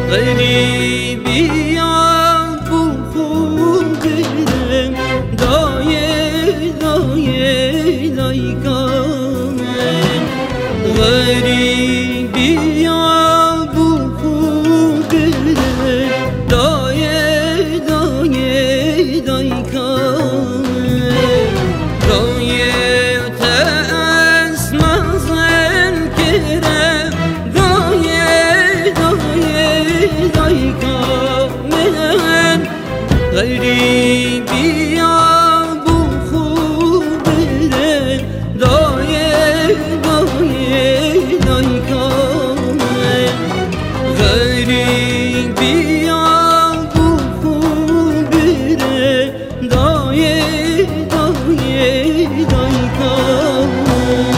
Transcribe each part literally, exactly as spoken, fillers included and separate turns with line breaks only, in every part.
غریبی بو خوبم دایه دایه دای کامل غریبی بو خوبم دایه دایه دای کامل دایه تاس مزن کرم دایه دایه دای کامل غریبی بو خوبم دایه دایه دای کامل غریبی بو خوبم دایه دایه دای کامل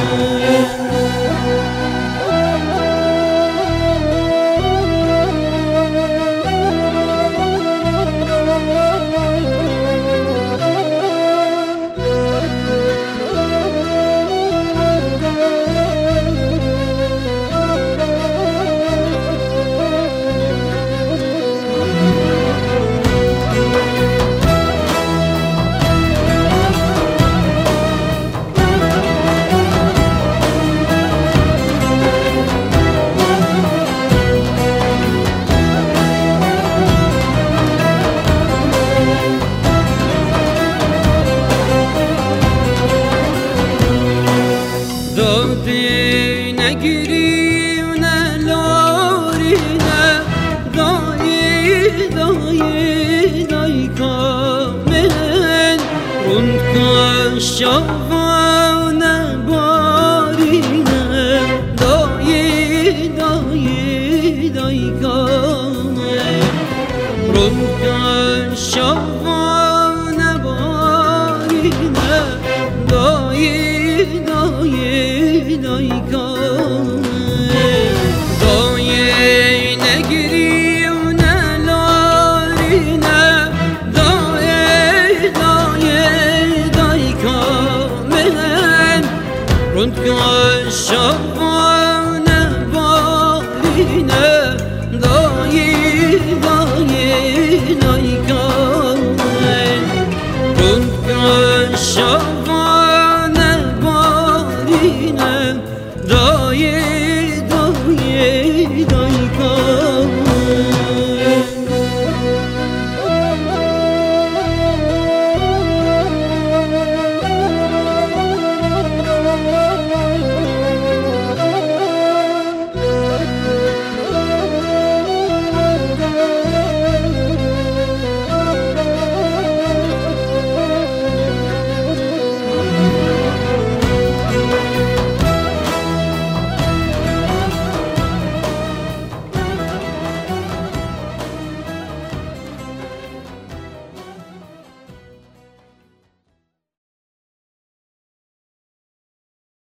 دادی نگیری و نلاری نه دایی دایی دایی کامل رند کاش و نباری نه دایی دایی دایی کامل رند کاش